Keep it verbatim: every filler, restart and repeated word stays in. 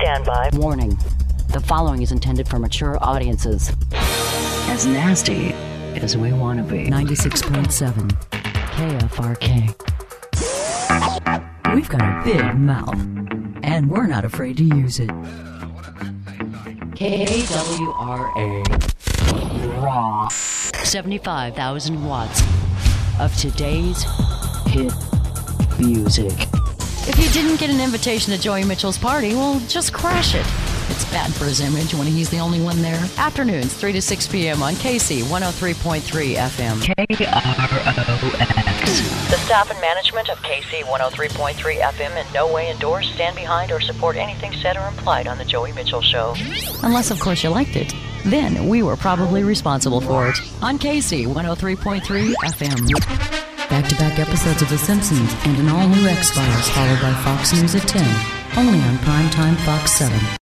stand by. Warning. The following is intended for mature audiences. As nasty as we want to be. ninety-six point seven K F R K. We've got a big mouth, and we're not afraid to use it. K W R A. Raw. seventy-five thousand watts of today's hit music. If you didn't get an invitation to Joey Mitchell's party, well, just crash it. It's bad for his image when he's the only one there. Afternoons, three to six p.m. on K C one oh three point three F M. K R O X. The staff and management of K C one oh three point three F M in no way endorse, stand behind, or support anything said or implied on The Joey Mitchell Show. Unless, of course, you liked it. Then we were probably responsible for it. On K C one oh three point three F M. Back-to-back episodes of The Simpsons and an all-new X-Files, followed by Fox News at ten. Only on Primetime Fox seven.